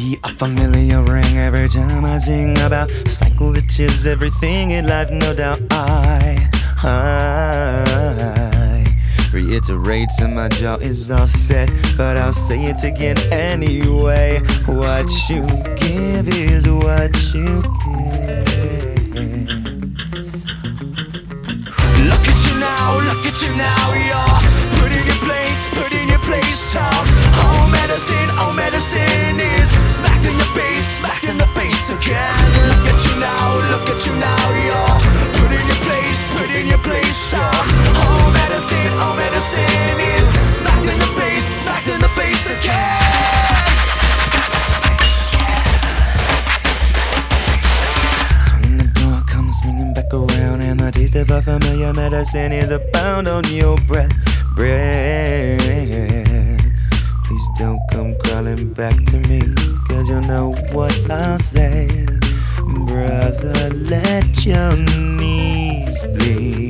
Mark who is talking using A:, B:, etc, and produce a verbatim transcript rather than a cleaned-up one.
A: be a familiar ring every time I sing about a cycle that is everything in life, no doubt. I, I reiterate till my jaw is all set, but I'll say it again anyway. What you give is what you get. Look at you now, look at you now, you're put in your place, put in your place. Oh, oh medicine, oh medicine is smacked in the face, smacked in the face again. Look at you now, look at you now, you're put in your place, put in your place. Oh, oh medicine, oh medicine is smacked in the face, smacked in the face again. Swing the door comes swinging back around, and the taste of a familiar medicine is abound on your breath, breath. Please don't come crawling back to me, cause you know what I'll say. Brother, let your knees bleed.